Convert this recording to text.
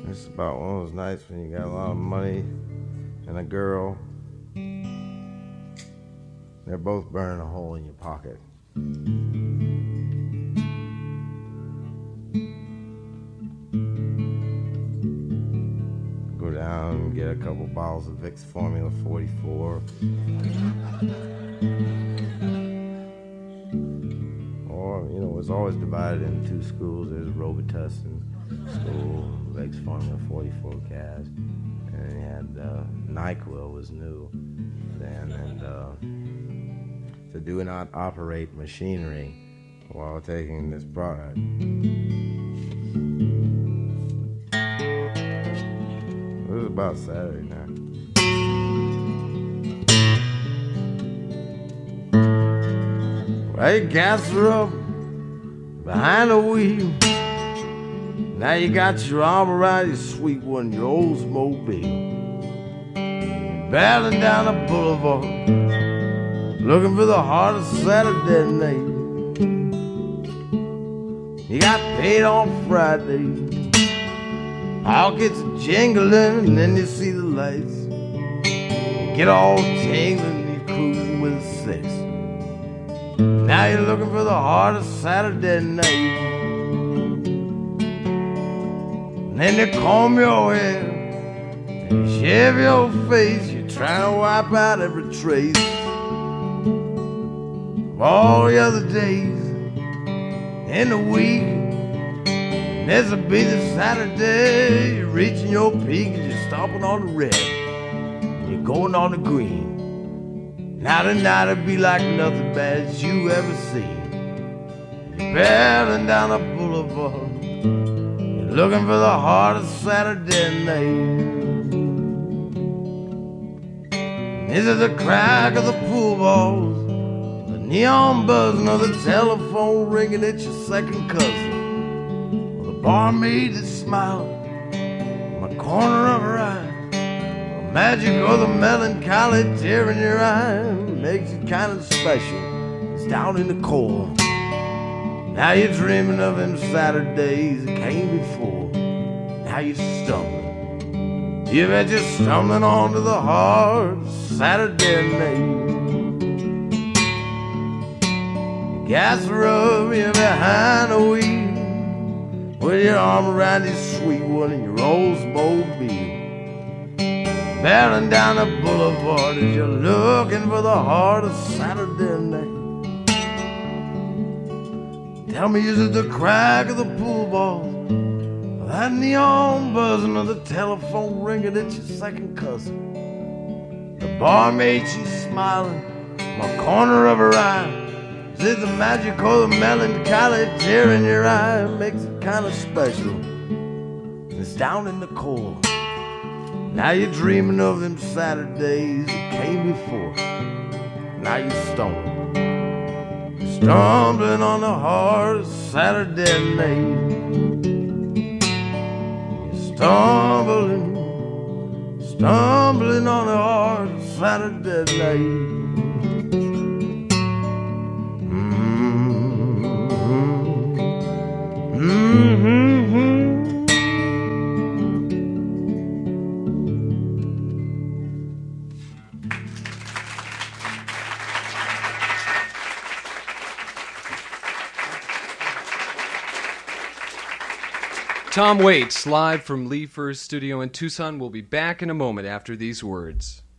It's about one of those nights when you got a lot of money and a girl. They're both burning a hole in your pocket. Go down and get a couple bottles of Vicks Formula 44. Or, you know, it's always divided into two schools. There's Robitussin school, Vicks Formula 44 cast. And they had NyQuil was new then. And so do not operate machinery while taking this product. This is about Saturday night. Hey, gas her up behind the wheel. Now you got your arm around your sweet one, your Oldsmobile. Battling down the boulevard, looking for the heart of Saturday night. You got paid on Friday, pockets jingling, and then you see the lights. You get all tingling, you're cruising with a 6. Now you're looking for the heart of Saturday night. And then they comb your hair and shave your face. You're trying to wipe out every trace of all the other days in the week. And this'll be the Saturday. You're reaching your peak and you're stopping on the red. And you're going on the green. Now tonight'll be like nothing bad as you ever seen. You're barreling down the boulevard, you're looking for the heart of Saturday night. Is it the crack of the pool balls, the neon buzzing, or the telephone ringing at your second cousin, or the barmaid that's smiling in the corner of her eye? Magic or the melancholy tear in your eye makes it kind of special. It's down in the core. Now you're dreaming of them Saturdays that came before. Now you're stumbling. You bet you're stumbling onto the hard Saturday night. Gas rub you behind the wheel with your arm around your sweet one and your Oldsmobile. Barreling down the boulevard as you're looking for the heart of Saturday night. Tell me, is it the crack of the pool balls, or that neon buzzing, or the telephone ringing at your second cousin? The barmaid, she's smiling in the corner of her eye. Is it the magic or the melancholy tear in your eye? It makes it kind of special. It's down in the core. Now you're dreaming of them Saturdays that came before. Now you're stumbling, stumbling on the hard Saturday night. You're stumbling, stumbling on the hard Saturday night. Tom Waits, live from Lee Fur's studio in Tucson, will be back in a moment after these words.